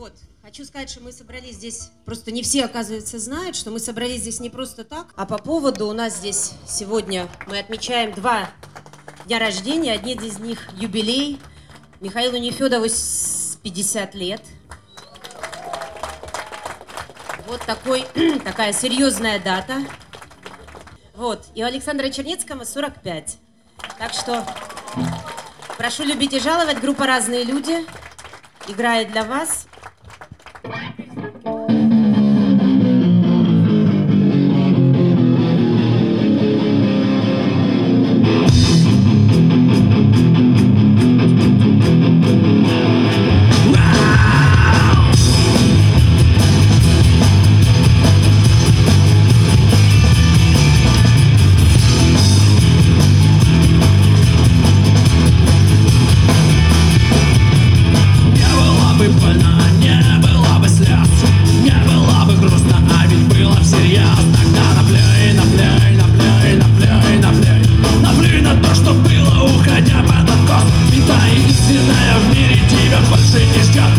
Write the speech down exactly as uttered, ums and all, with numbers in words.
Вот, хочу сказать, что мы собрались здесь, просто не все, оказывается, знают, что мы собрались здесь не просто так, а по поводу у нас здесь сегодня мы отмечаем два дня рождения, один из них юбилей. Михаилу Нефёдову пятьдесят лет. Вот такой, такая серьезная дата. Вот, и у Александра Чернецкого сорок пять. Так что прошу любить и жаловать, группа «Разные люди» играет для вас. В мире тебя больше не ждет.